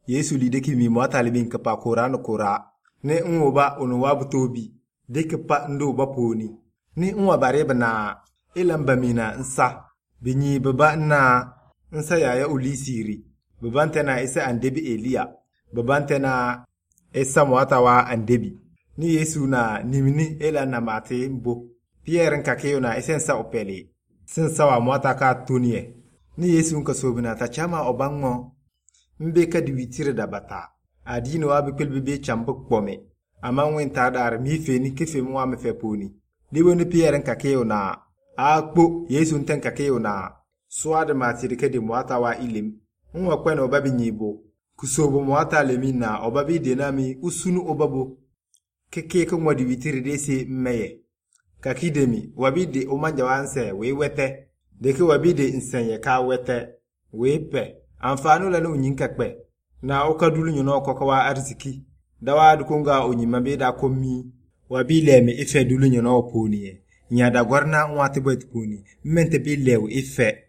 Yesu li deki mi mwata libin kapa kora no kora. Ne unwoba onuwabu tobi. Deki pa ndo ba poni. Ne unwa bareba na ilamba mina nsa. Binyi baba na nsa ya uli siri. Babante na isa andebi Elia. Babante na isa mwata wa andebi. Ni Yesu na nimini ila na mate mbo. Pierre nkakeo na isa nsa opele. Sinsa wa mwata ka tonie. Ni Yesu nkasobina tachama obango. Mbe ka diwitire da bata. Adi no abi pelbebe chambuk pome. Amangwen tadar mi feni kefe mwa me fe poni. Libo ni Pierre nkakeo na akpo Yesu nten kakeo na swade matiri kedi mwata wa ilim. Nwa kwene obabi nyibo. Kusobo mwata lemina obabi denami usunu obabo. Keke kumwa diwitire desi mmeye. Kakidemi wabide omanja wanse we wete. Deke wabide nsenye ka wete. We pe. Amfanu lanu unyinka kpe. Na okadulu nyono kokawa arziki. Dawa dukunga unyimambe da komi. Wabile me ife dulu nyono oponiye. Nyada gwarna mwati bwet poni. Mente bilew ife.